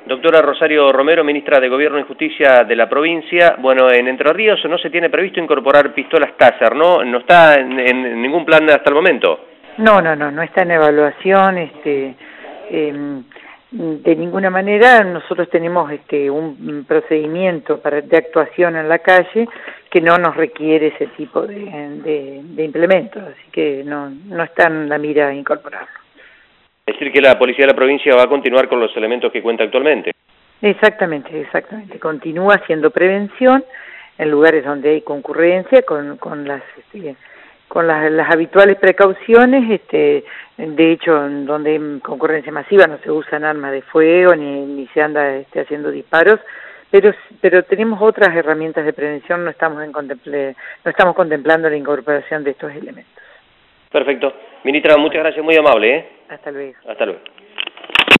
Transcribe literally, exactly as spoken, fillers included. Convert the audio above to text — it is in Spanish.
Doctora Rosario Romero, ministra de Gobierno y Justicia de la provincia. Bueno, en Entre Ríos no se tiene previsto incorporar pistolas Taser, ¿no? No está en, en ningún plan hasta el momento. No, no, no, no está en evaluación, este, eh, de ninguna manera. Nosotros tenemos este un procedimiento para, de actuación en la calle que no nos requiere ese tipo de, de, de implementos, así que no, no está en la mira incorporarlo. Es decir, que la Policía de la provincia va a continuar con los elementos que cuenta actualmente. Exactamente, exactamente. Continúa haciendo prevención en lugares donde hay concurrencia, con, con las este, con las, las habituales precauciones. Este, de hecho, en donde hay concurrencia masiva no se usan armas de fuego ni, ni se anda este, haciendo disparos, pero pero tenemos otras herramientas de prevención. No estamos en contemple, no estamos contemplando la incorporación de estos elementos. Perfecto. Ministra, muchas gracias, muy amable, ¿eh? Hasta luego. Hasta luego.